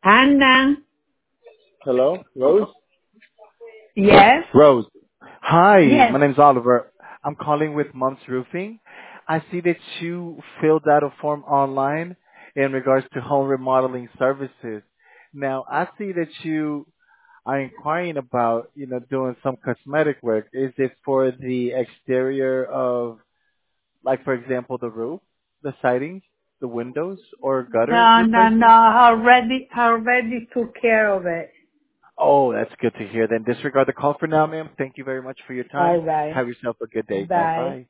Anna, Hello, Rose? yes, Rose. Hi, yes. my name's Oliver. I'm calling with Mom's Roofing. I see that you filled out a form online in regards to home remodeling services. Now, I see that you are inquiring about, doing some cosmetic work. Is it for the exterior of, like, for example, the roof, the siding, the windows, or gutter No, no, no. replacement? I already took care of it. Oh, that's good to hear. Then disregard the call for now, ma'am. Thank you very much for your time. All right. Have yourself a good day. Bye Bye. bye.